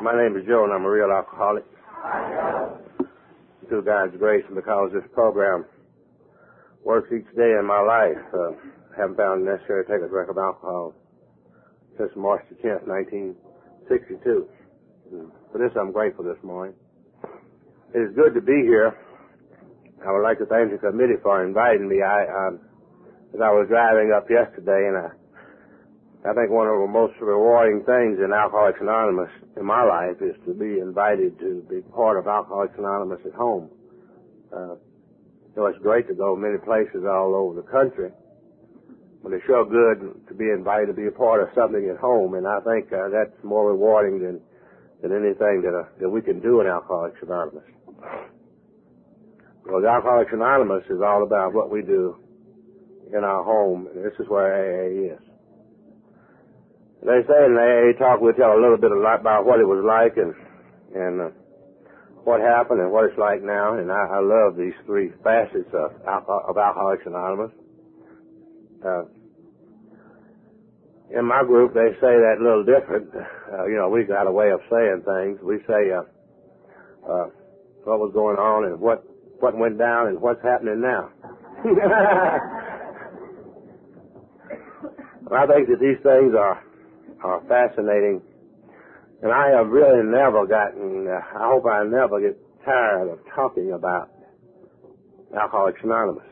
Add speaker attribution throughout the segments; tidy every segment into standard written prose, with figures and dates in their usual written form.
Speaker 1: My name is Joe, and I'm a real alcoholic. Through God's grace, and because this program works each day in my life, I haven't found it necessary to take a drink of alcohol since March the 10th, 1962. For this, I'm grateful this morning. It is good to be here. I would like to thank the committee for inviting me. As I was driving up yesterday, and I think one of the most rewarding things in Alcoholics Anonymous in my life is to be invited to be part of Alcoholics Anonymous at home. It's great to go many places all over the country, but it's sure good to be invited to be a part of something at home, and I think that's more rewarding than anything that we can do in Alcoholics Anonymous. Because Alcoholics Anonymous is all about what we do in our home, and this is where AA is. They say in the AA talk we'll tell a little bit about what it was like and what happened and what it's like now, and I love these three facets of Alcoholics Anonymous. In my group, they say that a little different. We got a way of saying things. We say what was going on and what went down and what's happening now. I think that these things are fascinating, and I have really never gotten, I hope I never get tired of talking about Alcoholics Anonymous.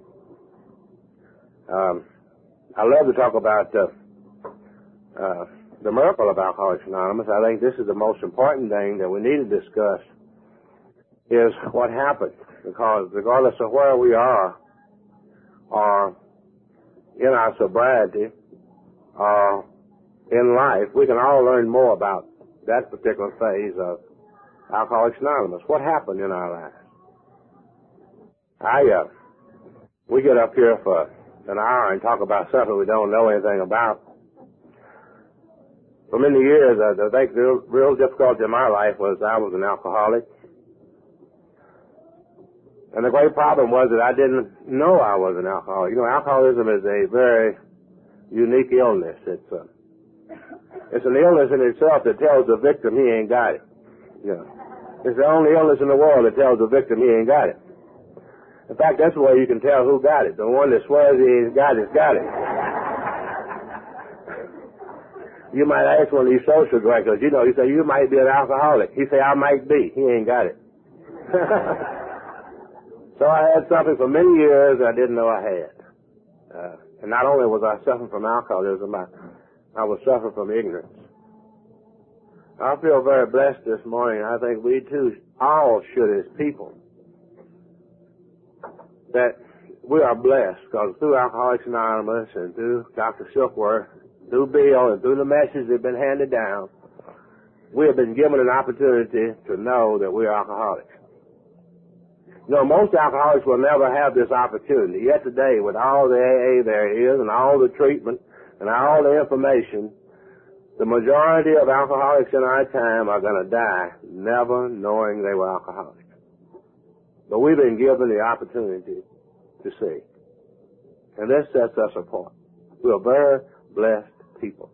Speaker 1: I love to talk about the miracle of Alcoholics Anonymous. I think this is the most important thing that we need to discuss is what happened, because regardless of where we are or in our sobriety or in life, we can all learn more about that particular phase of Alcoholics Anonymous. What happened in our lives? We get up here for an hour and talk about something we don't know anything about. For many years, I think the real difficulty in my life was I was an alcoholic. And the great problem was that I didn't know I was an alcoholic. Alcoholism is a very unique illness. It's an illness in itself that tells the victim he ain't got it. It's the only illness in the world that tells the victim he ain't got it. In fact, that's the way you can tell who got it. The one that swears he ain't got it, got it. You might ask one of these social drinkers, you say, you might be an alcoholic. He say, I might be. He ain't got it. So I had something for many years I didn't know I had. And not only was I suffering from alcoholism, I was suffering from ignorance. I feel very blessed this morning. I think we too all should as people. That we are blessed because through Alcoholics Anonymous and through Dr. Silkworth, through Bill and through the message that have been handed down, we have been given an opportunity to know that we are alcoholics. Most alcoholics will never have this opportunity. Yet today, with all the AA there is and all the treatment and all the information, the majority of alcoholics in our time are going to die never knowing they were alcoholics. But we've been given the opportunity to see. And this sets us apart. We're very blessed people.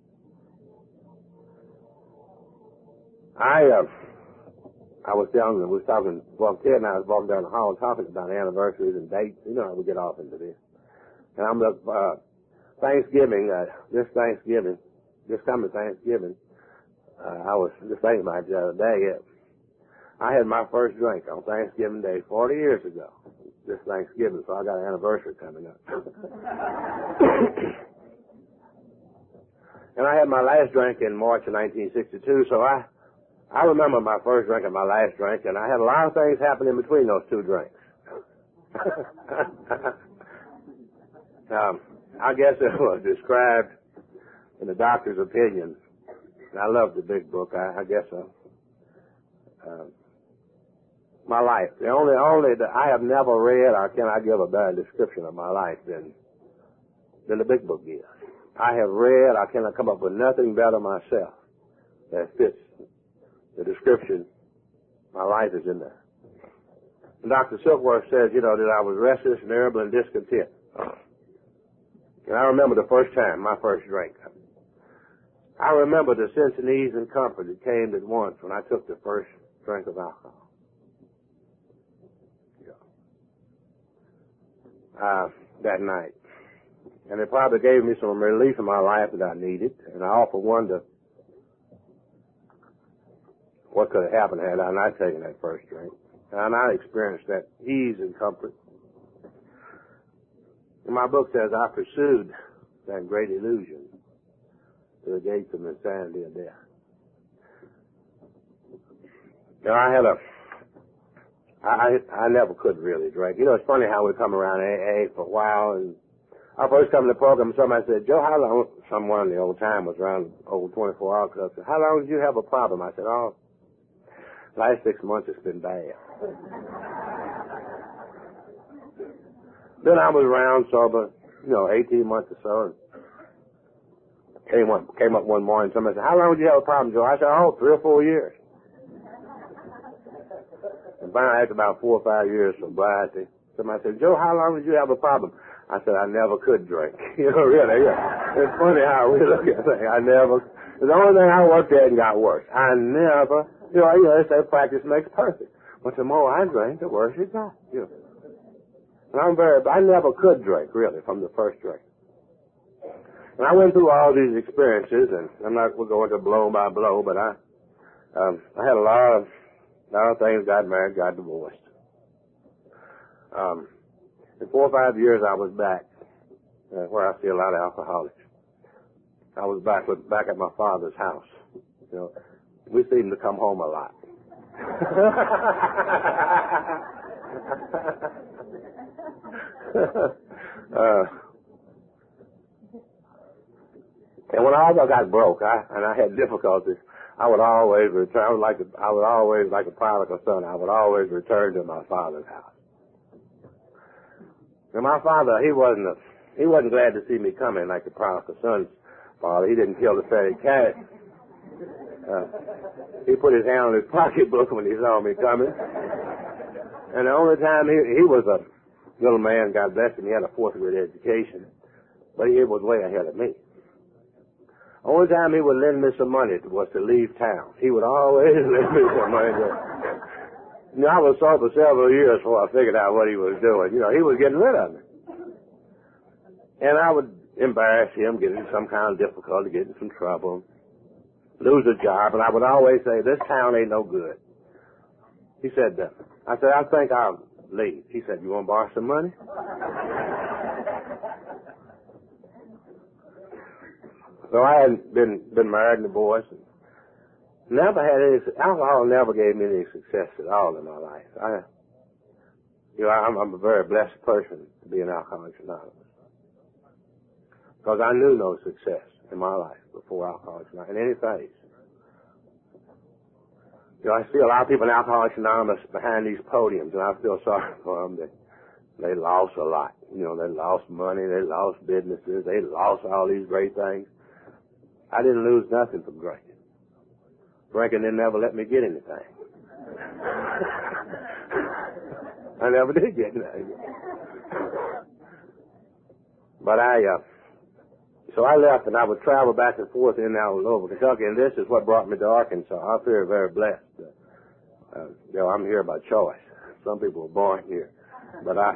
Speaker 1: I was telling them, Ted and I was walking down the hall talking about anniversaries and dates. You know how we get off into this. And I'm Thanksgiving, this coming Thanksgiving, I was just thinking about it the other day. I had my first drink on Thanksgiving Day 40 years ago, this Thanksgiving, so I got an anniversary coming up. And I had my last drink in March of 1962, so I remember my first drink and my last drink, and I had a lot of things happen in between those two drinks. I guess it was described in the doctor's opinion. And I love the big book. I guess so. My life. The only that I have never read, or can I give a better description of my life than the big book gives. I have read, I cannot come up with nothing better myself that fits the description. My life is in there. And Dr. Silkworth says, that I was restless and irritable and discontent. And I remember the first time, my first drink. I remember the sense of ease and comfort that came at once when I took the first drink of alcohol. That night. And it probably gave me some relief in my life that I needed. And I often wonder what could have happened had I not taken that first drink. And I experienced that ease and comfort. And my book says, I pursued that great illusion to the gates of insanity and death. You know, I never could really drink. You know, it's funny how we come around AA for a while, and I first come to the program, somebody said, Joe, how long, someone in the old time was around old 24 Hour Club, said, how long did you have a problem? I said, oh, last 6 months it's been bad. Then I was around sober, 18 months or so, and came up one morning, somebody said, how long did you have a problem, Joe? I said, 3 or 4 years. And finally, after about 4 or 5 years of sobriety, somebody said, Joe, how long did you have a problem? I said, I never could drink. Really, yeah. It's funny how we look at things. The only thing I worked at and got worse. I never, they say practice makes perfect. But the more I drank, the worse it got, And I never could drink, really, from the first drink. And I went through all these experiences, and I'm not going to blow by blow, but I had a lot of things, got married, got divorced. In 4 or 5 years, I was back where I see a lot of alcoholics. I was back at my father's house. We seemed to come home a lot. And when I got broke, and I had difficulties, I would always return. I would always, like a prodigal son, I would always return to my father's house. And my father, he wasn't glad to see me coming like the prodigal son's father. He didn't kill the fatted calf. He put his hand on his pocketbook when he saw me coming. And the only time he was a little man, God bless him, he had a 4th grade education, but he was way ahead of me. Only time he would lend me some money was to leave town. He would always lend me some money. I was sober several years before I figured out what he was doing. He was getting rid of me. And I would embarrass him, get in some kind of difficulty, get in some trouble, lose a job, and I would always say, this town ain't no good. He said, I said, I think I'll leave. He said, you want to borrow some money? So I hadn't been married and divorced. Never had any, alcohol never gave me any success at all in my life. I'm a very blessed person to be an Alcoholics Anonymous. Because I knew no success in my life before Alcoholics Anonymous, in any phase. I see a lot of people in Alcoholics Anonymous behind these podiums, and I feel sorry for them. They lost a lot. They lost money, they lost businesses, they lost all these great things. I didn't lose nothing from drinking. Drinking didn't never let me get anything. I never did get anything. But so I left, and I would travel back and forth in and out all over Kentucky, and this is what brought me to Arkansas. I feel very blessed. I'm here by choice. Some people were born here, but I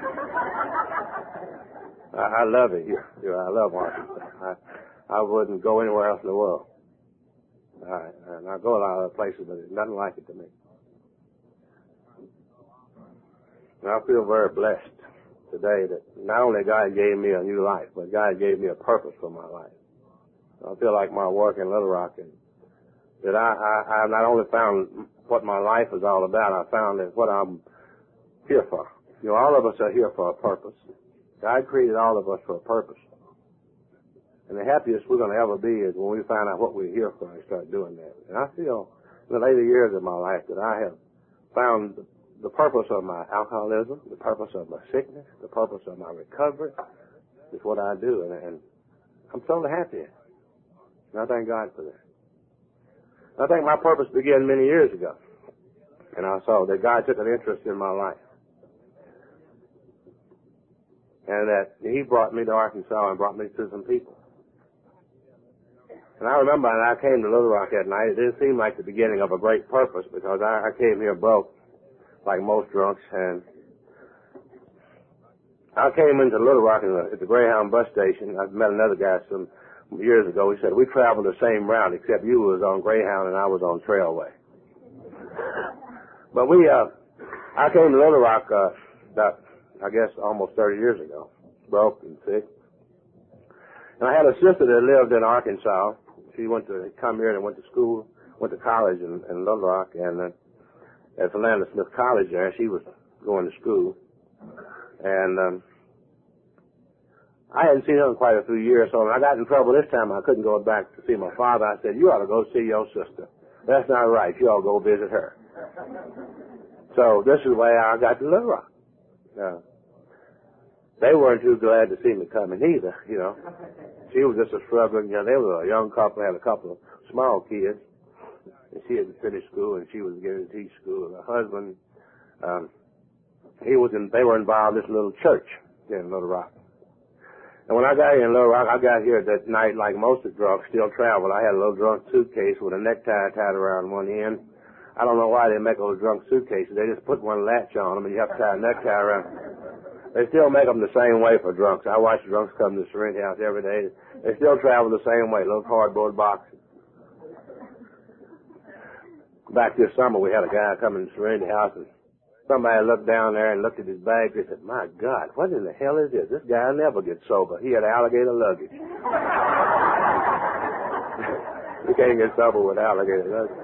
Speaker 1: love it here. I love Arkansas. I wouldn't go anywhere else in the world. And I go a lot of other places, but there's nothing like it to me. And I feel very blessed today that not only God gave me a new life, but God gave me a purpose for my life. I feel like my work in Little Rock, and that I not only found what my life is all about, I found that what I'm here for. All of us are here for a purpose. God created all of us for a purpose. And the happiest we're going to ever be is when we find out what we're here for and start doing that. And I feel in the later years of my life that I have found the purpose of my alcoholism, the purpose of my sickness, the purpose of my recovery is what I do. And I'm so happy. And I thank God for that. I think my purpose began many years ago. And I saw that God took an interest in my life. And that He brought me to Arkansas and brought me to some people. And I remember when I came to Little Rock that night, it didn't seem like the beginning of a great purpose because I came here broke, like most drunks, and I came into Little Rock at the Greyhound bus station. I met another guy some years ago. He said, we traveled the same route except you was on Greyhound and I was on Trailway. But I came to Little Rock about, I guess, almost 30 years ago, broke and sick. And I had a sister that lived in Arkansas. She come here and went to school, went to college in Little Rock, and at Philander Smith College there, she was going to school. And I hadn't seen her in quite a few years, so when I got in trouble this time, I couldn't go back to see my father. I said, you ought to go see your sister. That's not right. You ought to go visit her. So this is the way I got to Little Rock. They weren't too glad to see me coming either, you know. She was just a struggling, they were a young couple, had a couple of small kids. And she had finished school and she was getting to teach school. Her husband, they were involved in this little church in Little Rock. And when I got here in Little Rock, I got here that night like most of the drunks still traveled. I had a little drunk suitcase with a necktie tied around one end. I don't know why they make those drunk suitcases. They just put one latch on them and you have to tie a necktie around. They still make them the same way for drunks. I watch the drunks come to the Serenity House every day. They still travel the same way, little cardboard boxes. Back this summer, we had a guy come in the Serenity House, and somebody looked down there and looked at his bag. They said, my God, what in the hell is this? This guy never gets sober. He had alligator luggage. You can't get sober with alligator luggage.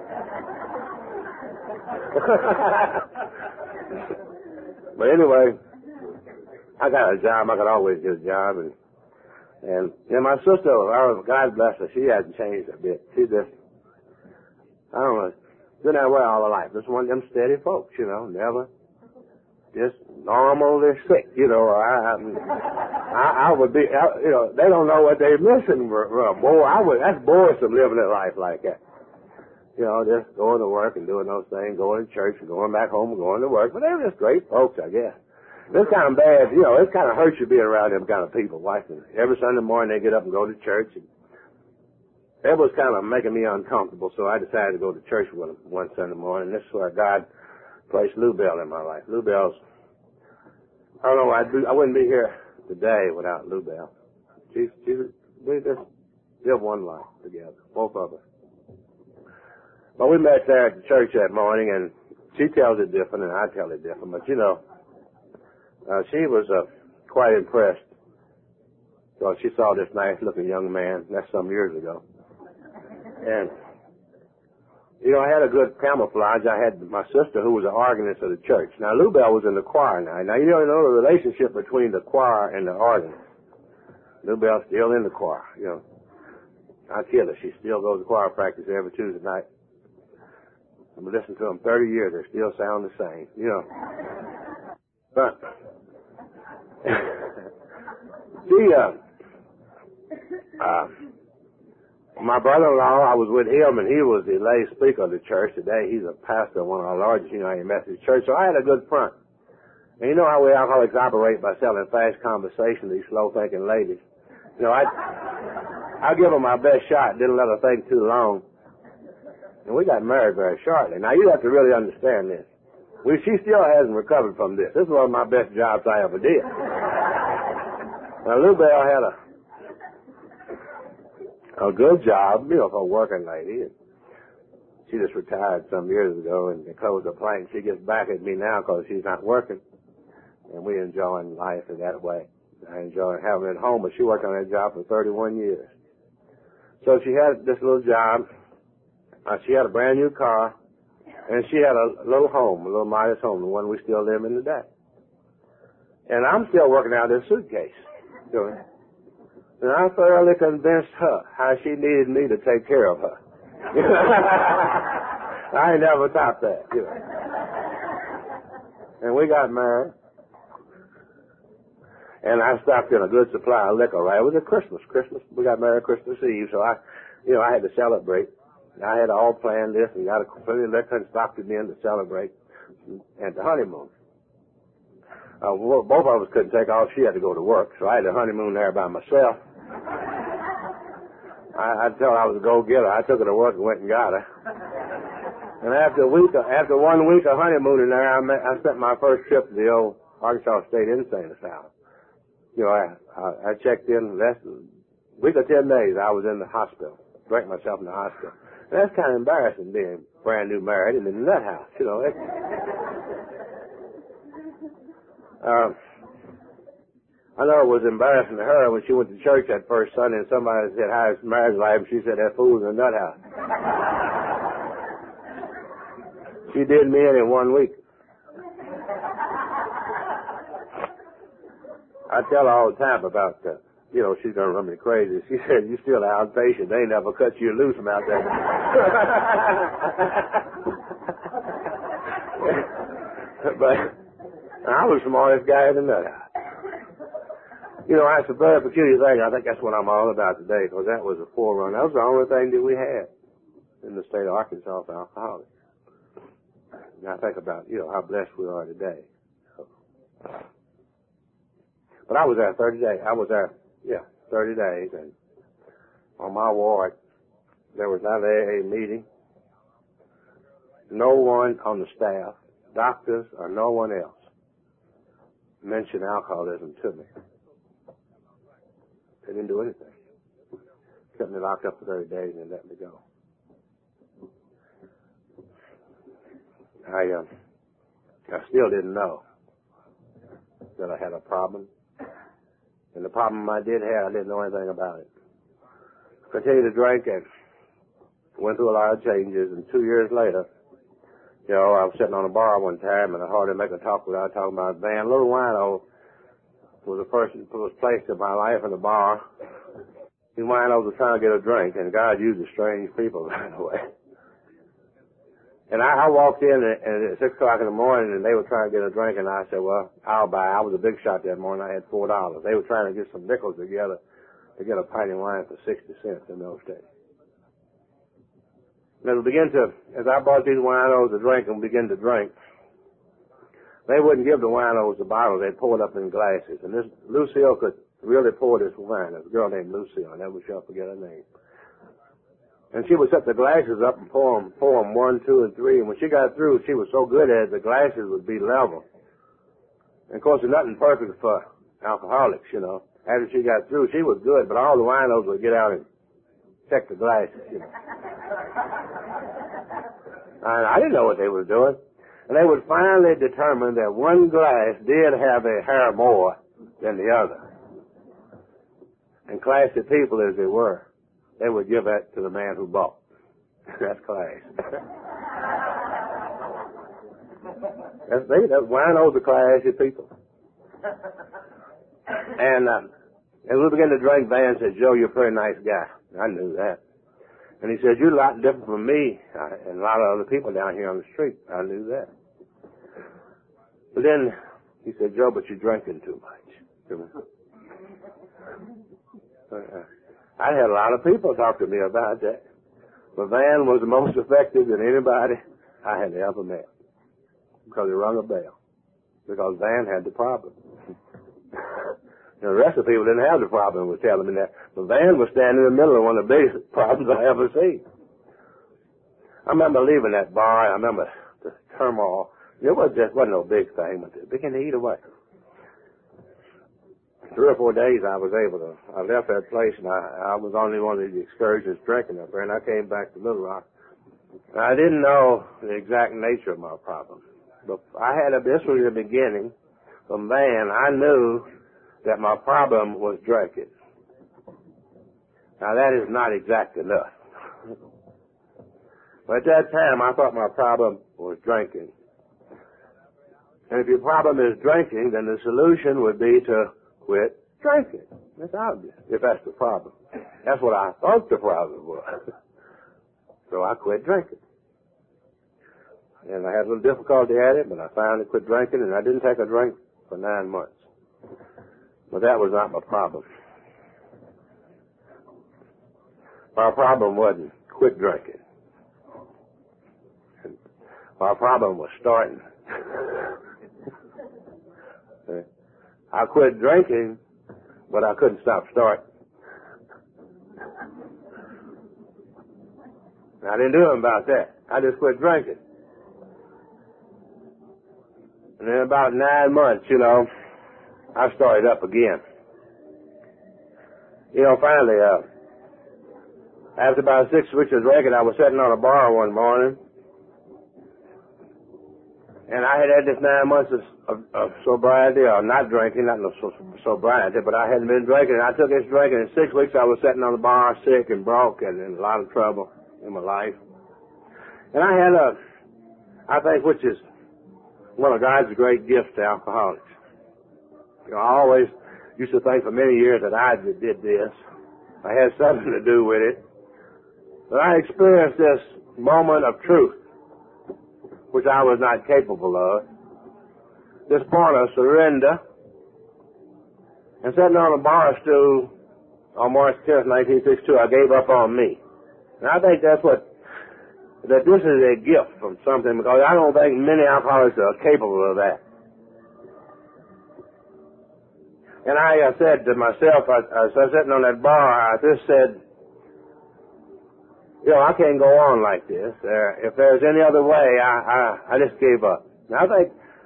Speaker 1: But anyway, I got a job. I could always get a job. And my sister, God bless her, she hasn't changed a bit. She just, I don't know, been that way all her life. Just one of them steady folks, never just normally sick, I would be, they don't know what they're missing. That's boresome living a life like that. Just going to work and doing those things, going to church and going back home and going to work. But they're just great folks, I guess. It's kind of bad, it kind of hurts you being around them kind of people, watching. Every Sunday morning they get up and go to church. And it was kind of making me uncomfortable, so I decided to go to church with them one Sunday morning. This is where God placed Lou Bell in my life. Lou Bell's, I don't know, I wouldn't be here today without Lou Bell. We just live one life together, both of us. But we met there at the church that morning, and she tells it different, and I tell it different. But, she was quite impressed. So she saw this nice-looking young man. That's some years ago. And, I had a good camouflage. I had my sister, who was an organist of the church. Now, Lou Bell was in the choir now. Now, you don't know the relationship between the choir and the organist. Lou Bell's still in the choir, I tell her, she still goes to choir practice every Tuesday night. I've been listening to them 30 years. They still sound the same, But my brother-in-law, I was with him, and he was the lay speaker of the church. Today, he's a pastor of one of our largest United Methodist church. So I had a good front. And you know how we alcoholics operate by selling fast conversation to these slow-thinking ladies. I give them my best shot, didn't let her think too long. And we got married very shortly. Now, you have to really understand this. She still hasn't recovered from this. This is one of my best jobs I ever did. Now, Lou Bell had a good job, for a working lady. And she just retired some years ago, and they closed the plant. She gets back at me now because she's not working. And we're enjoying life in that way. I enjoy having her at home, but she worked on that job for 31 years. So she had this little job. She had a brand new car, and she had a little home, a little modest home, the one we still live in today. And I'm still working out this suitcase. And I thoroughly convinced her how she needed me to take care of her. I ain't never topped that, And we got married. And I stocked in a good supply of liquor, right? It was a Christmas. We got married Christmas Eve, so I had to celebrate. I had all planned this and got plenty of liquor and stocked it in to celebrate and the honeymoon. Both of us couldn't take off. She had to go to work, so I had the honeymoon there by myself. I told her I was a go-getter. I took her to work and went and got her. And after 1 week of honeymooning there, I spent my first trip to the old Arkansas State Insane Asylum. You know, I checked in less than a week or 10 days. I was in the hospital, drank myself in the hospital. And that's kind of embarrassing being brand new married and in the nut house, you know. I know it was embarrassing to her when she went to church that first Sunday and somebody said, "How's marriage life?" And she said, "That fool's in the nut house." She did me in 1 week. I tell her all the time about, you know, she's going to run me crazy. She said, "You still an outpatient. They never cut you loose from out there." But I was the smartest guy in the nut house. You know, that's a very peculiar thing. I think that's what I'm all about today, because that was a forerunner. That was the only thing that we had in the state of Arkansas for alcoholics. And I think about, you know, how blessed we are today. So. But I was there 30 days. 30 days. And on my ward, there was not a meeting. No one on the staff, doctors or no one else, mentioned alcoholism to me. They didn't do anything. Kept me locked up for 30 days and let me go. I still didn't know that I had a problem. And the problem I did have, I didn't know anything about it. Continued to drink and went through a lot of changes. And 2 years later, you know, I was sitting on a bar one time and I hardly make a talk without talking about Van. Little Wino was a person who was placed in my life in the bar. These winos were trying to get a drink, and God uses strange people, by the way. And I walked in at 6 o'clock in the morning, and they were trying to get a drink, and I said, "Well, I'll buy." I was a big shot that morning. I had $4. They were trying to get some nickels together to get a pint of wine for 60 cents in those days. And as I bought these winos a drink and began to drink, they wouldn't give the winos the bottles. They'd pour it up in glasses. And this Lucille could really pour this wine. There's a girl named Lucille. I never shall forget her name. And she would set the glasses up and pour them 1, 2, and 3. And when she got through, she was so good at it, the glasses would be level. And of course, there's nothing perfect for alcoholics, you know. After she got through, she was good, but all the winos would get out and check the glasses, you know. And I didn't know what they were doing. And they would finally determine that one glass did have a hair more than the other. And classy people as they were, they would give that to the man who bought. That's class. That winos are classy people. And as we began to drink, Van said, "Joe, you're a pretty nice guy." I knew that. And he said, "You're a lot different from me and a lot of other people down here on the street." I knew that. But then he said, "Joe, but you're drinking too much." I had a lot of people talk to me about that. But Van was the most effective than anybody I had ever met. Because he rung a bell. Because Van had the problem. The rest of the people didn't have the problem, was telling me that. But Van was standing in the middle of one of the biggest problems I ever seen. I remember leaving that bar. I remember the turmoil. It wasn't no big thing, but it began to eat away. 3 or 4 days I left that place, and I was only one of these excursions drinking up there, and I came back to Little Rock. And I didn't know the exact nature of my problem. But this was the beginning. From Van, I knew that my problem was drinking. Now that is not exact enough. But at that time, I thought my problem was drinking. And if your problem is drinking, then the solution would be to quit drinking. That's obvious, if that's the problem. That's what I thought the problem was. So I quit drinking. And I had a little difficulty at it, but I finally quit drinking, and I didn't take a drink for 9 months. But that was not my problem. My problem wasn't quit drinking. My problem was starting. I quit drinking, but I couldn't stop starting. I didn't do anything about that. I just quit drinking. And then about 9 months, I started up again. Finally, after about 6 weeks of drinking, I was sitting on a bar one morning, and I had this 9 months of sobriety, or not drinking, not no sobriety, but I hadn't been drinking. And I took this drinking. In 6 weeks, I was sitting on the bar, sick and broke, and in a lot of trouble in my life. And I had I think, which is one of God's great gifts to alcoholics. I always used to think for many years that I did this. I had something to do with it. But I experienced this moment of truth, which I was not capable of. This point of surrender. And sitting on a bar stool on March 10th, 1962, I gave up on me. And I think that this is a gift from something, because I don't think many alcoholics are capable of that. And I said to myself, as I was sitting on that bar, I just said, I can't go on like this. If there's any other way, I just gave up. Now, I think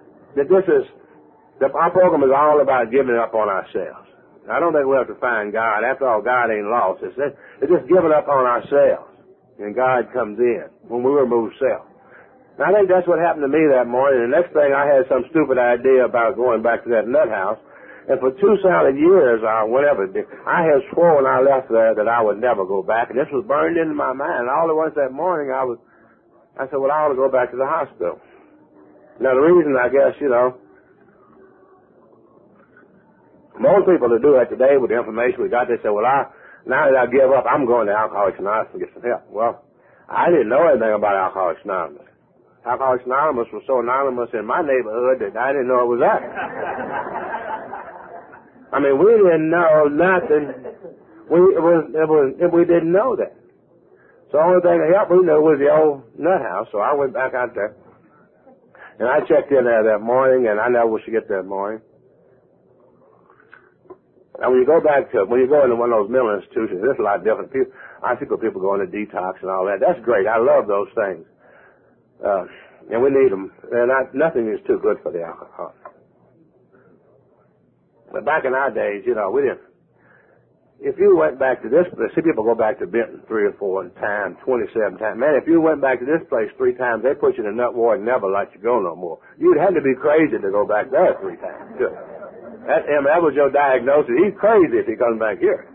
Speaker 1: that our program is all about giving up on ourselves. I don't think we have to find God. After all, God ain't lost. It's just giving up on ourselves. And God comes in when we remove self. And I think that's what happened to me that morning. The next thing, I had some stupid idea about going back to that nut house. And for 2 solid years, or whatever, I had sworn when I left there that I would never go back. And this was burned into my mind. And all at once that morning, I said, well, I ought to go back to the hospital. Now, the reason, I guess, most people that do that today with the information we got, they say, well, now that I give up, I'm going to Alcoholics Anonymous to get some help. Well, I didn't know anything about Alcoholics Anonymous. Alcoholics Anonymous was so anonymous in my neighborhood that I didn't know it was that. I mean, we didn't know nothing. We didn't know that. So the only thing that helped we knew was the old nut house. So I went back out there, and I checked in there that morning, and I never was to get that morning. Now, when you go into one of those mental institutions, there's a lot of different people. I see people go into detox and all that. That's great. I love those things. And we need them. Nothing is too good for the alcohol. But back in our days, we didn't. If you went back to this place, see people go back to Benton 3 or 4 times, 27 times. Man, if you went back to this place 3 times, they put you in a nut ward and never let you go no more. You'd have to be crazy to go back there 3 times. Too. That was your diagnosis. He's crazy if he comes back here.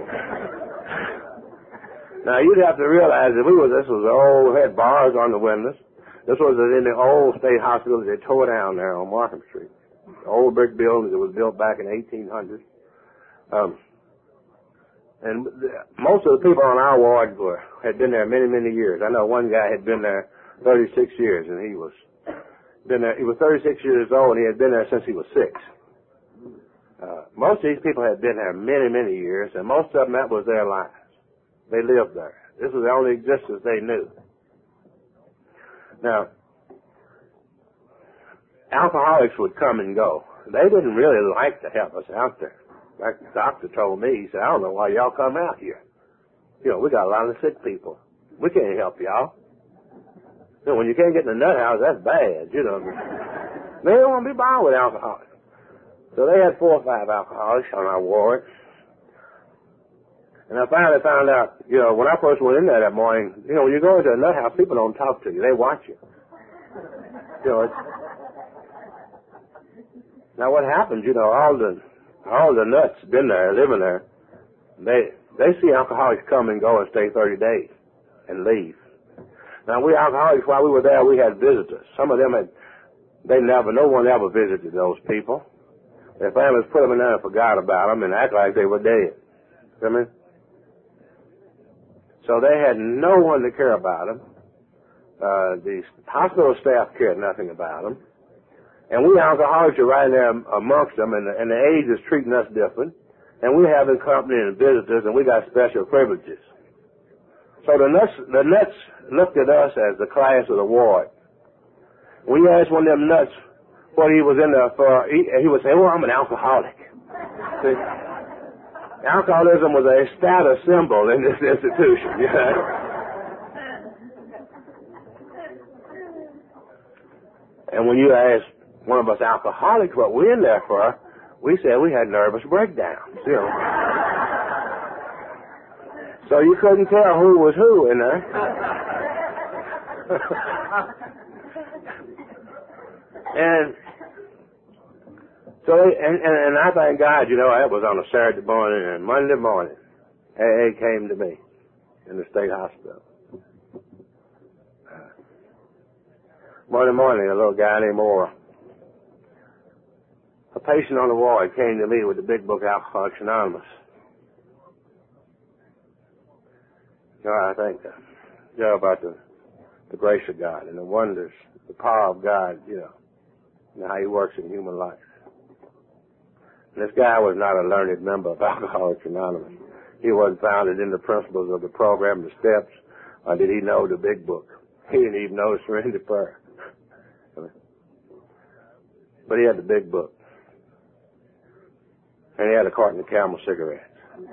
Speaker 1: Now, you'd have to realize that this was old, had bars on the windows. This was in the old state hospital that they tore down there on Markham Street. The old brick building that was built back in 1800. And most of the people on our ward had been there many, many years. I know one guy had been there 36 years, and he was 36 years old, and he had been there since he was 6. Most of these people had been there many, many years, and most of them, that was their lives. They lived there. This was the only existence they knew. Now, alcoholics would come and go. They didn't really like to help us out there. Like the doctor told me, he said, I don't know why y'all come out here. We got a lot of sick people. We can't help y'all. When you can't get in the nut house, that's bad, They don't want to be bothered with alcoholics. So they had 4 or 5 alcoholics on our ward. And I finally found out, when I first went in there that morning, when you go into a nut house, people don't talk to you. They watch you. Now what happens, all the nuts been there, living there, they see alcoholics come and go and stay 30 days and leave. Now we alcoholics, while we were there, we had visitors. Some of them no one ever visited those people. Their families put them in there and forgot about them and act like they were dead. You know what I mean? So they had no one to care about them. The hospital staff cared nothing about them. And we alcoholics are right there amongst them, and the age is treating us different. And we having company and visitors, and we got special privileges. So the nuts looked at us as the class of the ward. We asked one of them nuts what he was in there for. He would say, I'm an alcoholic. See? Alcoholism was a status symbol in this institution. And when you ask one of us alcoholics what we're in there for, we said we had nervous breakdowns, you know. So you couldn't tell who was who in there. And so, and I thank God, you know, that was on a Saturday morning, and Monday morning, AA came to me in the state hospital. Monday morning, a little guy named Ora, a patient on the ward, came to me with the big book, Alcoholics Anonymous. You know, I think, you know, about the grace of God and the wonders, the power of God, you know, and how He works in human life. And this guy was not a learned member of Alcoholics Anonymous. He wasn't founded in the principles of the program, the steps, or did he know the big book. He didn't even know surrender prayer. But he had the big book. And he had a carton of Camel cigarettes.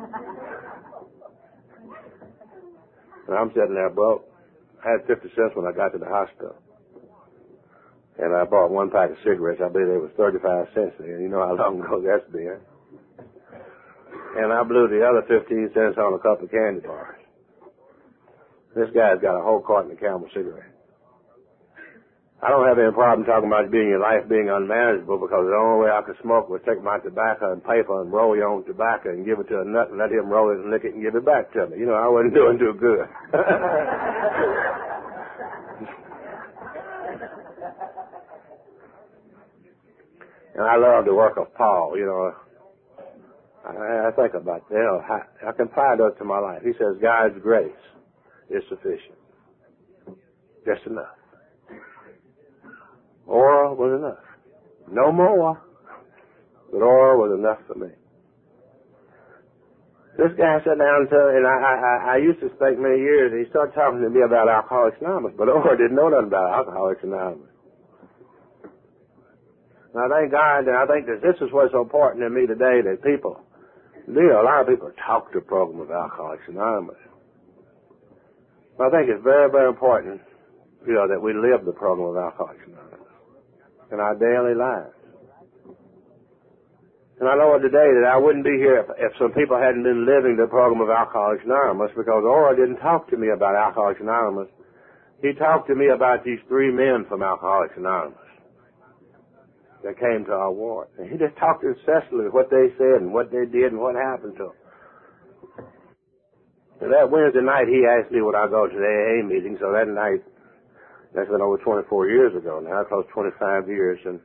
Speaker 1: And I'm sitting there broke. I had 50 cents when I got to the hospital. And I bought one pack of cigarettes. I believe it was 35 cents then. You know how long ago that's been. And I blew the other 15 cents on a couple of candy bars. This guy's got a whole carton of Camel cigarettes. I don't have any problem talking about your life being unmanageable, because the only way I could smoke was take my tobacco and paper and roll your own tobacco and give it to a nut and let him roll it and lick it and give it back to me. You know, I wasn't doing too good. And I love the work of Paul, you know. I think about that. You know, I confide that to my life. He says, God's grace is sufficient. Just enough. Oil was enough. No more. But oil was enough for me. This guy sat down and I used to speak many years, and he started talking to me about Alcoholics Anonymous, but I didn't know nothing about Alcoholics Anonymous. And I thank God, and I think that this is what's so important to me today, that people, you know, a lot of people talk the program of Alcoholics Anonymous. But I think it's very, very important, you know, that we live the program of Alcoholics Anonymous in our daily lives. And I know today that I wouldn't be here if some people hadn't been living the program of Alcoholics Anonymous, because Ora didn't talk to me about Alcoholics Anonymous. He talked to me about these three men from Alcoholics Anonymous that came to our ward. And he just talked incessantly what they said and what they did and what happened to them. And that Wednesday night, he asked me would I go to the AA meeting. So that night, that's been over 24 years ago now, close to 25 years. And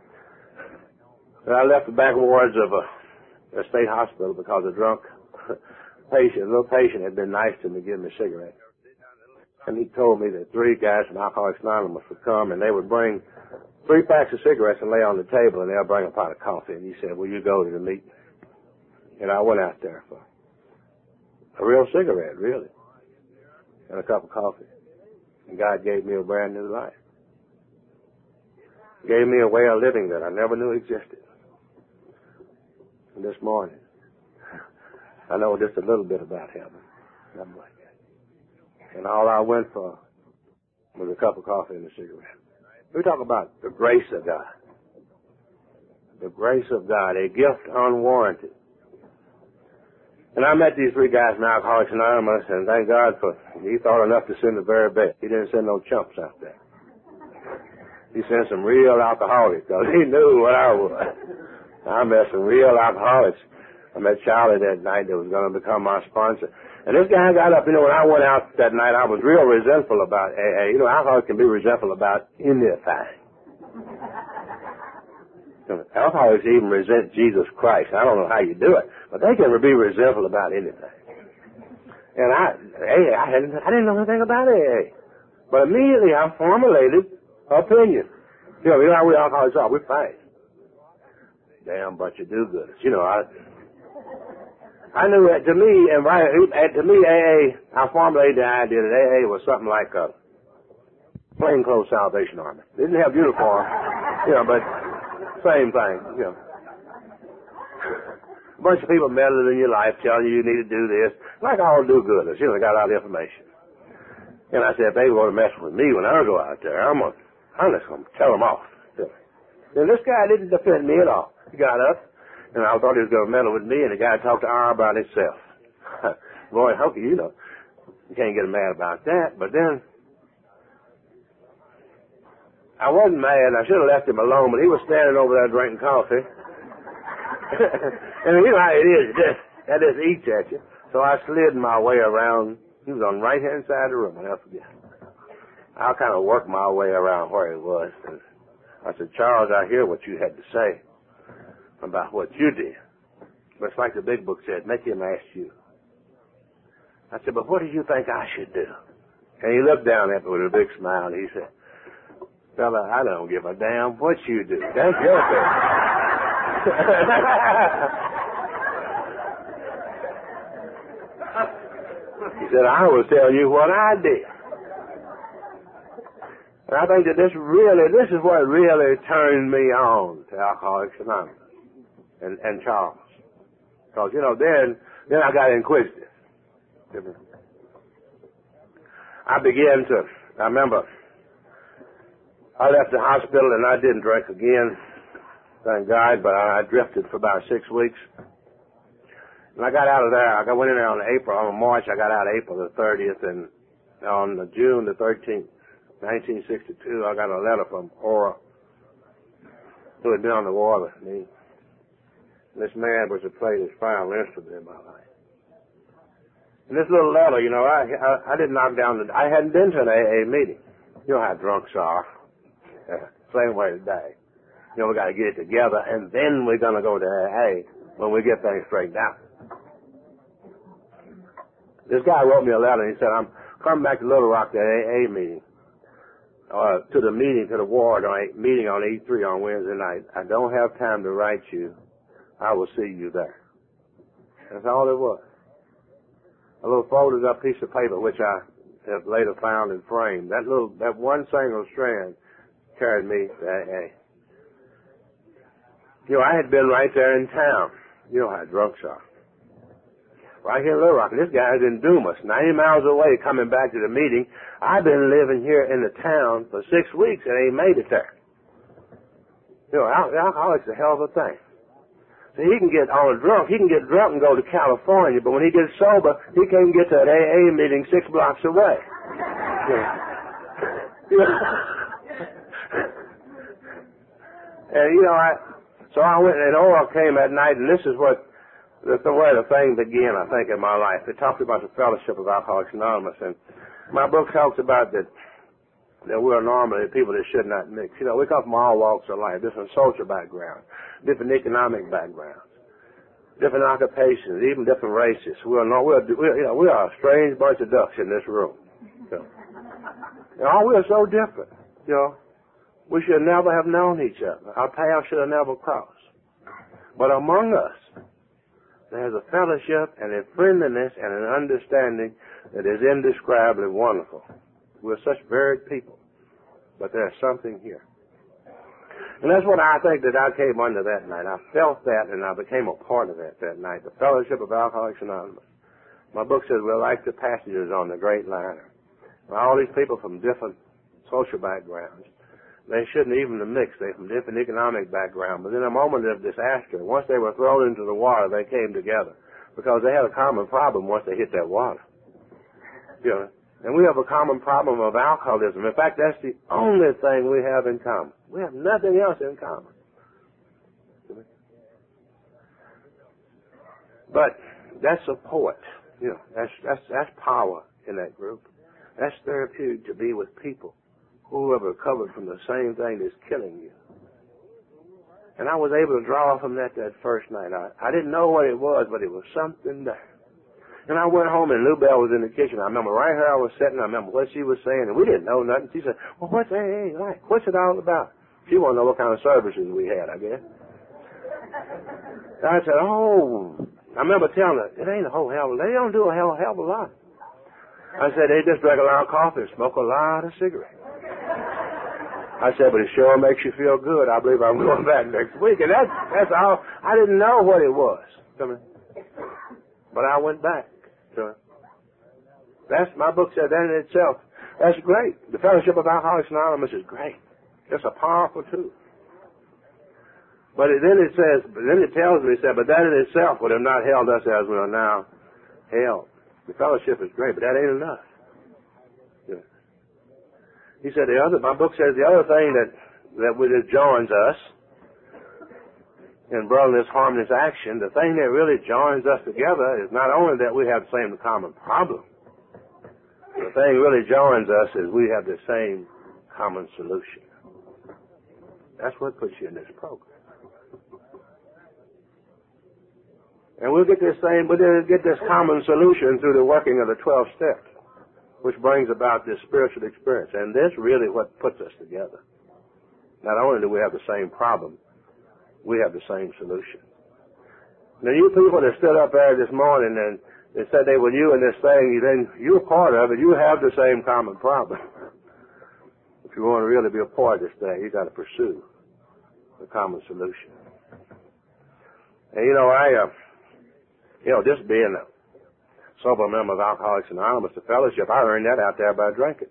Speaker 1: I left the back wards of a state hospital because a drunk patient, a little patient, had been nice to me, giving me a cigarette. And he told me that three guys from Alcoholics Anonymous would come, and they would bring 3 packs of cigarettes and lay on the table, and they'll bring a pot of coffee. And he said, will you go to the meeting? And I went out there for a real cigarette, really, and a cup of coffee. And God gave me a brand new life. Gave me a way of living that I never knew existed. And this morning, I know just a little bit about heaven. Nothing like that. And all I went for was a cup of coffee and a cigarette. We talk about the grace of God. The grace of God, a gift unwarranted. And I met these 3 guys from Alcoholics Anonymous, and thank God for, he thought enough to send the very best. He didn't send no chumps out there. He sent some real alcoholics, because he knew what I was. I met some real alcoholics. I met Charlie that night that was going to become my sponsor. And this guy got up, you know, when I went out that night, I was real resentful about AA. You know, alcoholics can be resentful about anything. Alcoholics even resent Jesus Christ. I don't know how you do it, but they can be resentful about anything. And I didn't know anything about AA. But immediately I formulated opinion. You know how we alcoholics are. We fight. Damn bunch of do-gooders. You know, I knew that to me, AA, I formulated the idea that AA was something like a plainclothes Salvation Army. They didn't have uniform, you know, but same thing, you know. A bunch of people meddling in your life, telling you need to do this, like all do-gooders. You know, they got all the information. And I said, if they want to mess with me when I go out there, I'm I'm just going to tell him off. And this guy didn't defend me at all. He got up, and I thought he was going to meddle with me, and the guy talked to R about himself. Boy, Hunky, you know, you can't get mad about that. But then, I wasn't mad. I should have left him alone, but he was standing over there drinking coffee. And you know how it is. That just eats at you. So I slid my way around. He was on the right-hand side of the room. I'll never forget. I kind of worked my way around where he was. And I said, Charles, I hear what you had to say about what you did. But it's like the big book said, make him ask you. I said, but what do you think I should do? And he looked down at me with a big smile, and he said, fella, I don't give a damn what you do. That's your thing. He said, I will tell you what I did. And I think that this is what really turned me on to Alcoholics Anonymous and Charles. Because, you know, then I got inquisitive. I remember, I left the hospital and I didn't drink again, thank God, but I drifted for about 6 weeks. And I got out of there, I went in there on March, I got out April the 30th, and on June the 13th, 1962, I got a letter from Ora, who had been on the war with me. And this man was to play this final instrument in my life. And this little letter, you know, I didn't knock down I hadn't been to an AA meeting. You know how drunks are. Same way today. You know, we got to get it together, and then we're going to go to AA when we get things straightened out. This guy wrote me a letter, and he said, I'm coming back to Little Rock to the AA meeting, to the ward meeting on E3 on Wednesday night. I don't have time to write you. I will see you there. That's all it was. A little folded up piece of paper, which I have later found and framed. That one single strand carried me to AA. You know, I had been right there in town. You know how drunks are. Right here in Little Rock. And this guy's in Dumas, 90 miles away, coming back to the meeting. I've been living here in the town for 6 weeks and ain't made it there. You know, alcoholic's a hell of a thing. So he can get drunk and go to California, but when he gets sober, he can't get to an AA meeting 6 blocks away. And, you know, so I went, and Ora came at night, and this is where the thing began, I think, in my life. It talked about the fellowship of Alcoholics Anonymous, and my book talks about that we're normally people that should not mix. You know, we come from all walks of life, different social backgrounds, different economic backgrounds, different occupations, even different races. We are a strange bunch of ducks in this room. You know, we are so different. You know, we should never have known each other. Our paths should have never crossed. But among us, there's a fellowship and a friendliness and an understanding that is indescribably wonderful. We're such varied people, but there's something here. And that's what I think that I came under that night. I felt that, and I became a part of that night, the fellowship of Alcoholics Anonymous. My book says we're like the passengers on the great liner. All these people from different social backgrounds, they shouldn't even have mixed. They're from different economic backgrounds. But in a moment of disaster, once they were thrown into the water, they came together because they had a common problem once they hit that water. You know, and we have a common problem of alcoholism. In fact, that's the only thing we have in common. We have nothing else in common. But that's support. You know, that's power in that group. That's therapeutic to be with people who have recovered from the same thing that's killing you. And I was able to draw from that first night. I didn't know what it was, but it was something there. And I went home, and Lou Bell was in the kitchen. I remember right here I was sitting. I remember what she was saying, and we didn't know nothing. She said, well, what's AA like? What's it all about? She wanted to know what kind of services we had, I guess. And I said, I remember telling her, it ain't a whole hell. They don't do a hell of a lot. I said, they just drink a lot of coffee and smoke a lot of cigarettes. I said, but it sure makes you feel good. I believe I'm going back next week. And that's all. I didn't know what it was. But I went back to it. My book said that in itself. That's great. The Fellowship of Alcoholics Anonymous is great. It's a powerful tool. But then it tells me, but that in itself would have not held us as we are now held. The fellowship is great, but that ain't enough. Yeah. He said my book says the other thing that joins us in brotherliness, harmonious action, the thing that really joins us together is not only that we have the same common problem. The thing really joins us is we have the same common solution. That's what puts you in this program. And we'll get this common solution through the working of the 12 steps, which brings about this spiritual experience. And this really what puts us together. Not only do we have the same problem, we have the same solution. Now, you people that stood up there this morning and they said they were you in this thing, then you're part of it. You have the same common problem. If you want to really be a part of this thing, you got to pursue the common solution. And just being a sober member of Alcoholics Anonymous, the fellowship, I learned that out there by drinking.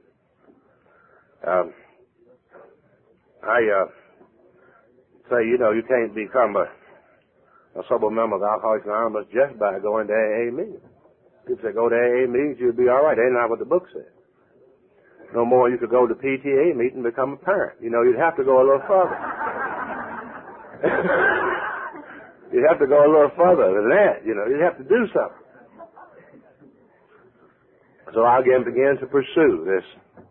Speaker 1: You can't become a sober member of Alcoholics Anonymous just by going to AA meetings. People say go to AA meetings, you'll be all right. That's not what the book says. No more you could go to PTA meeting and become a parent. You'd have to go a little further. You'd have to go a little further than that. You'd have to do something. So I again began to pursue this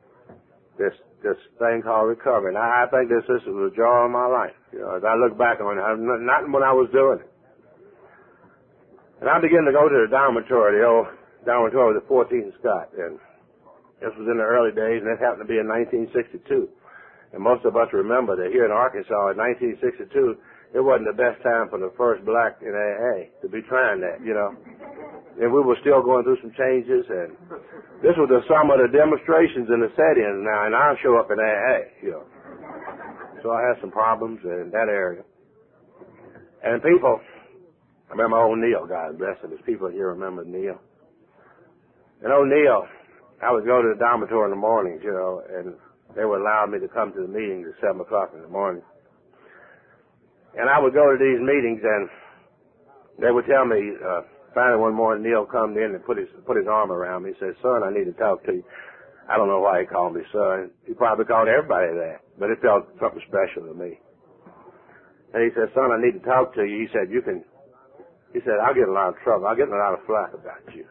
Speaker 1: thing called recovery. And I think this was the joy of my life. As I look back on it, not when I was doing it. And I began to go to the dormitory, the old dormitory with the 14th Scott. And this was in the early days, and it happened to be in 1962. And most of us remember that here in Arkansas in 1962, it wasn't the best time for the first black in AA to be trying that, And we were still going through some changes, and this was the sum of the demonstrations and the set-ins now, and I'll show up in AA, So I had some problems in that area. And people, I remember old Neil, God bless him, his people here remember Neil. And old Neil, I would go to the dormitory in the mornings, and they would allow me to come to the meetings at 7 o'clock in the morning. And I would go to these meetings, and they would tell me, finally one morning, Neil come in and put his arm around me. He said, son, I need to talk to you. I don't know why he called me son. He probably called everybody that, but it felt something special to me. And he said, son, I need to talk to you. He said, I'll get in a lot of trouble. I'll get in a lot of flack about you.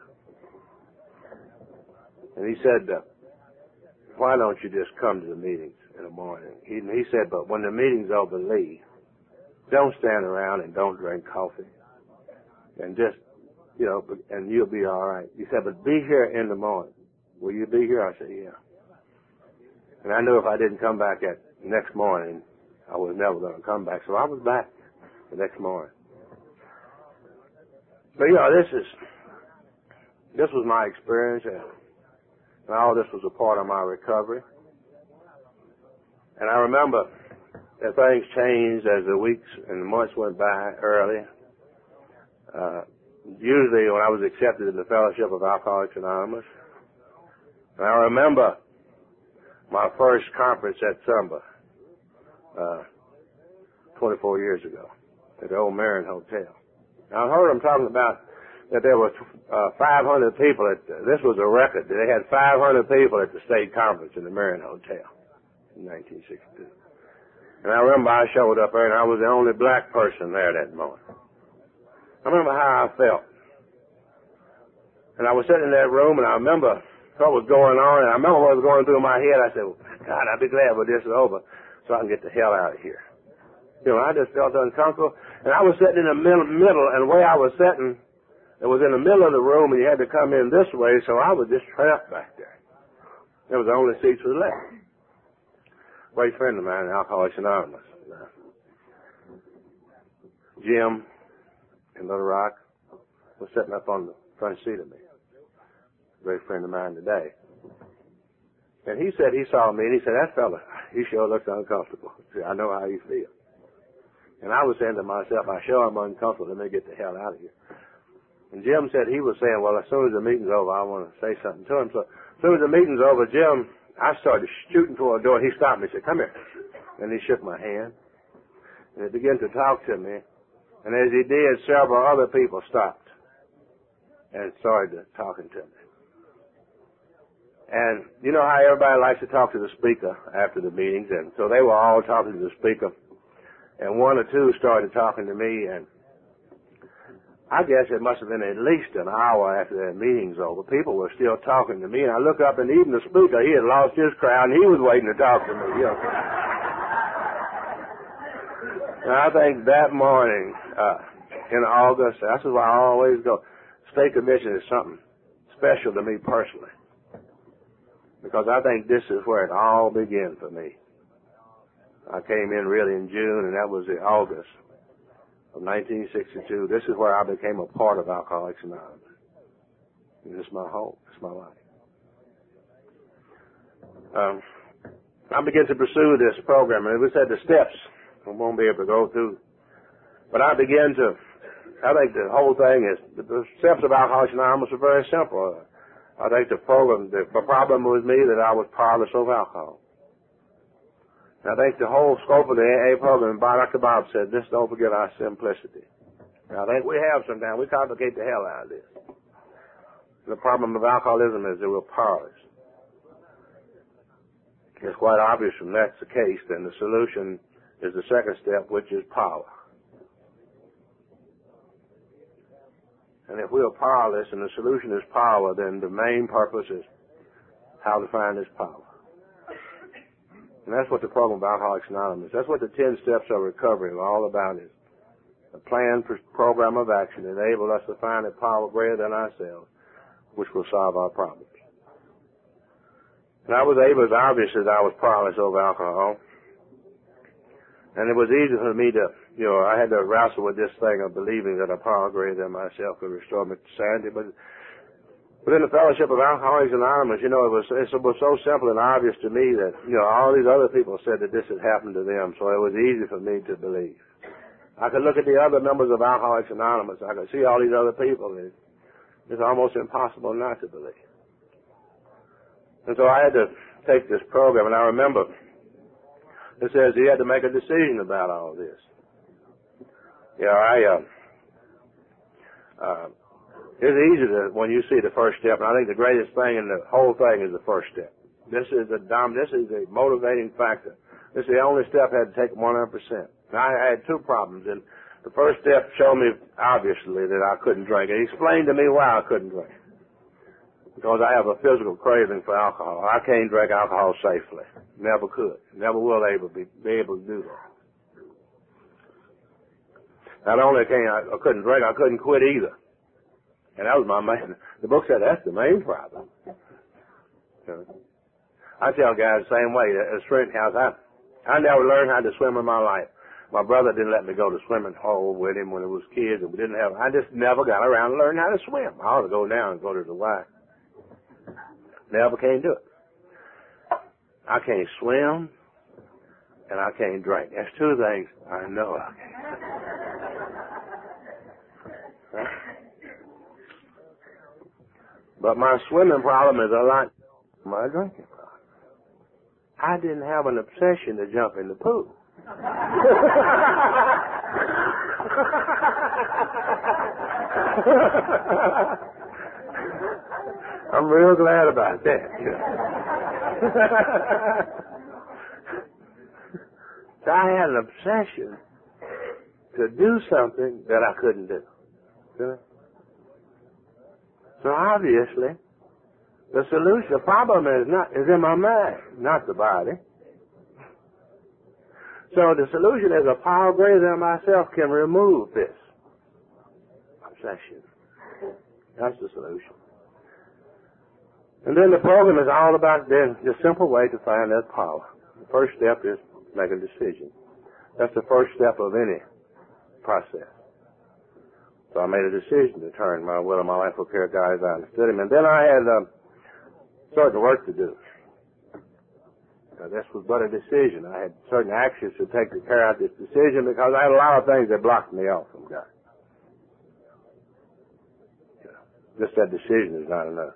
Speaker 1: And he said, why don't you just come to the meetings in the morning? He said, but when the meeting's over, leave. Don't stand around and don't drink coffee. And just, and you'll be all right. He said, but be here in the morning. Will you be here? I said, yeah. And I knew if I didn't come back that next morning, I was never going to come back. So I was back the next morning. But, this was my experience, and all this was a part of my recovery. And I remember that things changed as the weeks and the months went by early. Usually when I was accepted in the Fellowship of Alcoholics Anonymous. And I remember my first conference at Sumba 24 years ago at the old Marion Hotel. Now I heard them talking about that there were 500 people this was a record. They had 500 people at the state conference in the Marion Hotel in 1962. And I remember I showed up there, and I was the only black person there that morning. I remember how I felt. And I was sitting in that room, and I remember what was going on, and I remember what was going through my head. I said, God, I'll be glad when this is over so I can get the hell out of here. I just felt uncomfortable. And I was sitting in the middle, and the way I was sitting, it was in the middle of the room, and you had to come in this way, so I was just trapped back there. There was the only seats was left. Great friend of mine in Alcoholics Anonymous. Jim in Little Rock was sitting up on the front seat of me. Great friend of mine today. And he said he saw me, and he said, that fella, he sure looks uncomfortable. I know how you feel. And I was saying to myself, I sure am uncomfortable. Let me get the hell out of here. And Jim said he was saying, well, as soon as the meeting's over, I want to say something to him. So as soon as the meeting's over, Jim, I started shooting toward a door. He stopped me and said, come here. And he shook my hand, and he began to talk to me. And as he did, several other people stopped and started talking to me. And you know how everybody likes to talk to the speaker after the meetings, and so they were all talking to the speaker. And one or two started talking to me, and I guess it must have been at least an hour after that meeting's over. People were still talking to me, and I look up, and even the speaker, he had lost his crowd, and he was waiting to talk to me. You know. And I think that morning in August, that's why I always go. State convention is something special to me personally, because I think this is where it all began for me. I came in really in June, and that was in August of 1962. This is where I became a part of Alcoholics Anonymous. And this is my home. This is my life. I began to pursue this program, and we said the steps I won't be able to go through. But I think the whole thing is, the steps of Alcoholics Anonymous are very simple. I think the problem was me that I was powerless over alcohol. And I think the whole scope of the AA program, Dr. Bob said, just don't forget our simplicity. And I think we have sometimes. We complicate the hell out of this. The problem of alcoholism is that we're powerless. It's quite obvious when that's the case, then the solution is the second step, which is power. And if we are powerless and the solution is power, then the main purpose is how to find this power. And that's what the program of Alcoholics Anonymous, that's what the 10 steps of recovery are all about, is a planned program of action that enable us to find a power greater than ourselves, which will solve our problems. And I was able, as obvious as I was powerless over alcohol, and it was easy for me to, I had to wrestle with this thing of believing that a power greater than myself could restore me to sanity. But in the fellowship of Alcoholics Anonymous, it was so simple and obvious to me that, all these other people said that this had happened to them, so it was easy for me to believe. I could look at the other members of Alcoholics Anonymous. I could see all these other people. It's almost impossible not to believe. And so I had to take this program, and I remember it says he had to make a decision about all this. It's easy when you see the first step, and I think the greatest thing in the whole thing is the first step. This is the motivating factor. This is the only step I had to take 100%. Now, I had two problems, and the first step showed me, obviously, that I couldn't drink. It explained to me why I couldn't drink. Because I have a physical craving for alcohol. I can't drink alcohol safely. Never could. Never will be able to do that. Not only I couldn't drink, I couldn't quit either. And that was my main, the book said that's the main problem. I tell guys the same way, at a strength house, I never learned how to swim in my life. My brother didn't let me go to swimming hole with him when it was kids, and I just never got around to learning how to swim. I ought to go now and go to the Y. Never can't do it. I can't swim, and I can't drink. That's two things I know I can't. But my swimming problem is a lot my drinking problem. I didn't have an obsession to jump in the pool. I'm real glad about that. So I had an obsession to do something that I couldn't do. So obviously, the solution, the problem is in my mind, not the body. So the solution is a power greater than myself can remove this obsession. That's the solution. And then the program is all about the simple way to find that power. The first step is make a decision. That's the first step of any process. So I made a decision to turn my will and my life over to God as I understood Him. And then I had certain work to do. This was but a decision. I had certain actions to take to carry out this decision because I had a lot of things that blocked me off from God. Just that decision is not enough.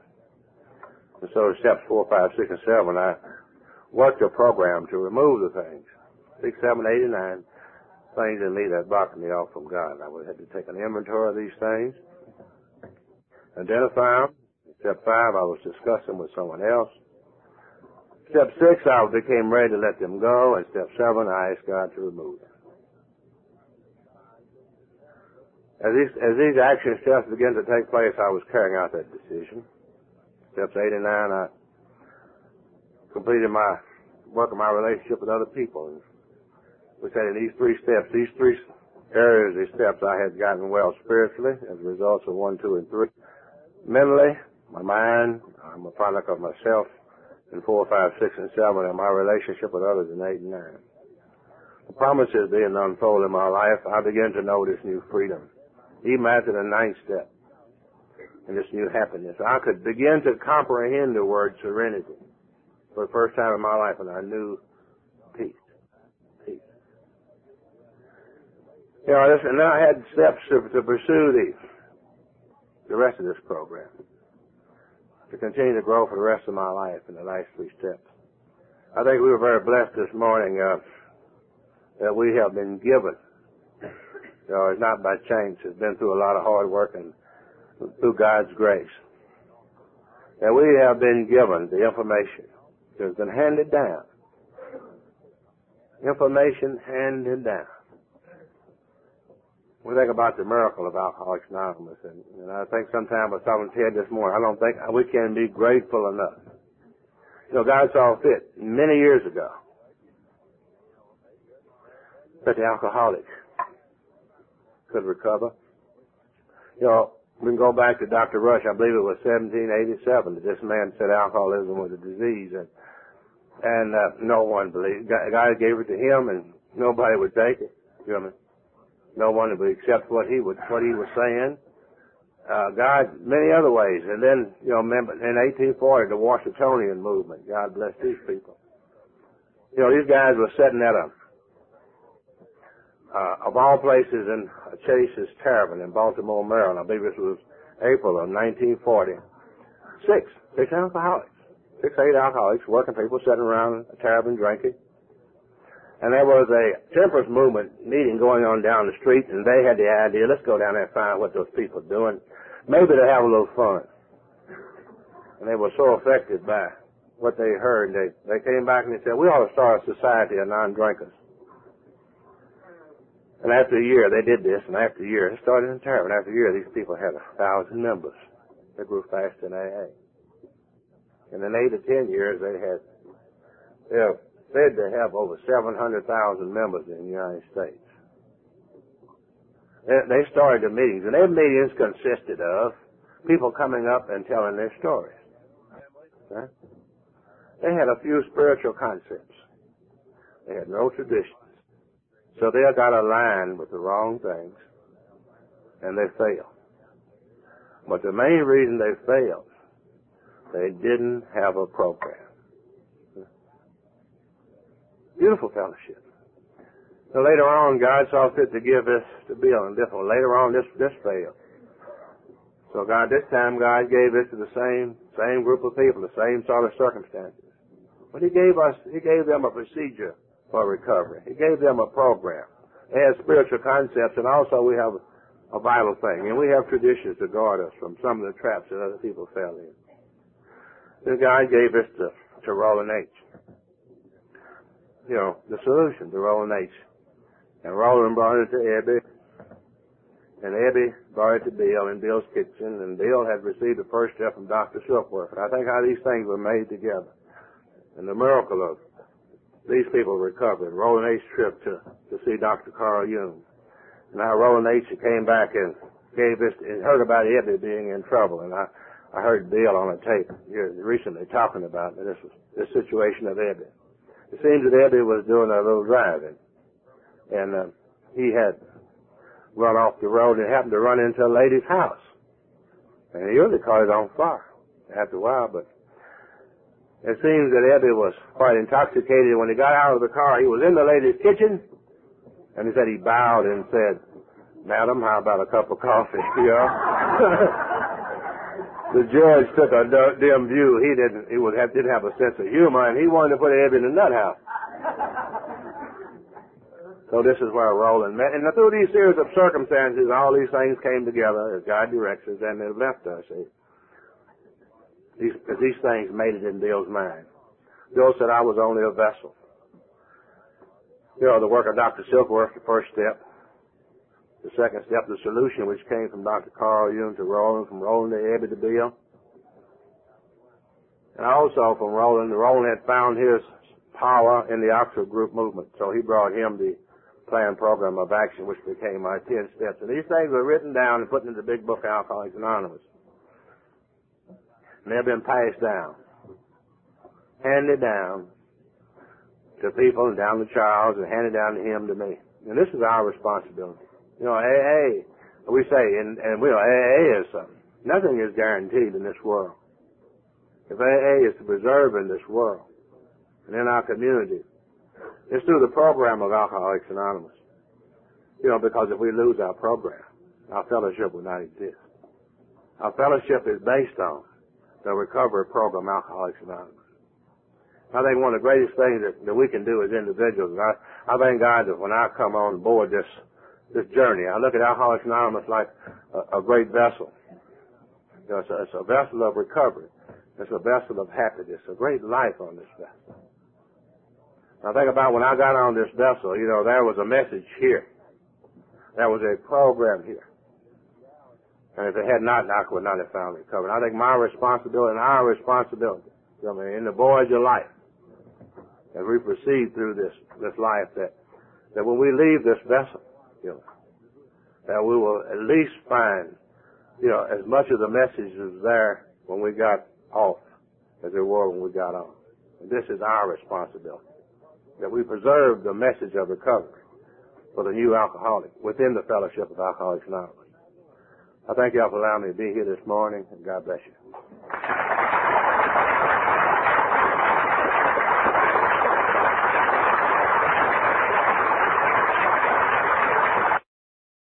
Speaker 1: And so steps 4, 5, 6, and 7, I worked a program to remove the things 6, 7, 8, and 9 things in me that blocked me off from God. I would have to take an inventory of these things, identify them. Step 5, I was discussing with someone else. Step 6, I became ready to let them go. And step 7, I asked God to remove them. As these action steps began to take place, I was carrying out that decision. Steps 8 and 9, I completed my work of my relationship with other people. And we said in these 3 steps, these 3 areas, these steps, I had gotten well spiritually as a result of 1, 2, and 3. Mentally, my mind, I'm a product of myself in 4, 5, 6, and 7, and my relationship with others in 8 and 9. The promises being unfolded in my life, I began to know this new freedom. Even after the 9th step, and this new happiness, I could begin to comprehend the word serenity for the first time in my life, and I knew peace. Peace. You know, and then I had steps to pursue the rest of this program, to continue to grow for the rest of my life in the last 3 steps. I think we were very blessed this morning that we have been given. You know, it's not by chance. It's been through a lot of hard work and through God's grace. That we have been given the information that has been handed down. Information handed down. We think about the miracle of Alcoholics Anonymous, and I think sometime I was talking to Ted this morning, I don't think we can be grateful enough. You know, God saw fit many years ago that the alcoholics could recover. You know, we can go back to Dr. Rush. I believe it was 1787 that this man said alcoholism was a disease, and no one believed. God gave it to him, and nobody would take it. You know what I mean? No one would accept what he was saying. God, many other ways. And then, you know, remember in 1840, the Washingtonian movement. God bless these people. You know, these guys were sitting at of all places, in Chase's Tavern in Baltimore, Maryland. I believe this was April of 1940. Six alcoholics. 6, 8 alcoholics, working people sitting around a tavern drinking. And there was a temperance movement meeting going on down the street, and they had the idea, let's go down there and find what those people are doing. Maybe they'll have a little fun. And they were so affected by what they heard, they came back and they said, we ought to start a society of non-drinkers. And after a year, they did this, and after a year, it started in a tavern. After a year, these people had 1,000 members. They grew fast in AA. And in 8 to 10 years, they had, said to have over 700,000 members in the United States. They started the meetings, and their meetings consisted of people coming up and telling their stories. Okay? They had a few spiritual concepts. They had no traditions. So they got aligned with the wrong things, and they failed. But the main reason they failed, they didn't have a program. Beautiful fellowship. So later on, God saw fit to give this to Bill and different. Later on, this failed. So this time God gave this to the same group of people, the same sort of circumstances. But He gave them a procedure for recovery. He gave them a program. They had spiritual concepts, and also we have a vital thing, and we have traditions to guard us from some of the traps that other people fell in. Then God gave this to Roland H. You know, the solution to Roland H. And Roland brought it to Ebby, and Ebby brought it to Bill in Bill's kitchen, and Bill had received the first step from Dr. Silkworth. And I think how these things were made together. And the miracle of these people recovered. Roland H. trip to see Dr. Carl Jung. And how Roland H. came back and gave this, and heard about Ebby being in trouble. And I heard Bill on a tape here recently talking about this situation of Ebby. It seems that Ebby was doing a little driving, and he had run off the road and happened to run into a lady's house. And he really caught it on fire after a while, but it seems that Ebby was quite intoxicated. When he got out of the car, he was in the lady's kitchen, and he said he bowed and said, "Madam, how about a cup of coffee?" You know? The judge took a dim view. He didn't have a sense of humor, and he wanted to put Ebby in the nut house. So this is where Roland met. And through these series of circumstances, all these things came together as God directs us, and they've left us. These things made it in Bill's mind. Bill said, I was only a vessel. You know, the work of Dr. Silkworth, the first step. The second step, the solution, which came from Dr. Carl Jung to Roland, from Roland to Ebby to Bill. And also from Roland had found his power in the Oxford Group movement. So he brought him the plan program of action, which became our 10 steps. And these things were written down and put into the big book, Alcoholics Anonymous. And they've been passed down, handed down to people and down to Charles and handed down to him to me. And this is our responsibility. You know, AA, we say, and we know AA is something. Nothing is guaranteed in this world. If AA is to preserve in this world and in our community, it's through the program of Alcoholics Anonymous. You know, because if we lose our program, our fellowship will not exist. Our fellowship is based on the recovery program, Alcoholics Anonymous. I think one of the greatest things that we can do as individuals, and I thank God that when I come on board this journey, I look at Alcoholics Anonymous like a great vessel. You know, it's a vessel of recovery. It's a vessel of happiness, a great life on this vessel. Now think about when I got on this vessel, you know, there was a message here. There was a program here. And if it had not, I would not have found recovery. And I think my responsibility and our responsibility, you know, in the voyage of life, as we proceed through this life, that when we leave this vessel, you know, that we will at least find, you know, as much of the message is there when we got off as there were when we got on. And this is our responsibility, that we preserve the message of recovery for the new alcoholic within the fellowship of Alcoholics Anonymous. I thank you all for allowing me to be here this morning, and God bless you.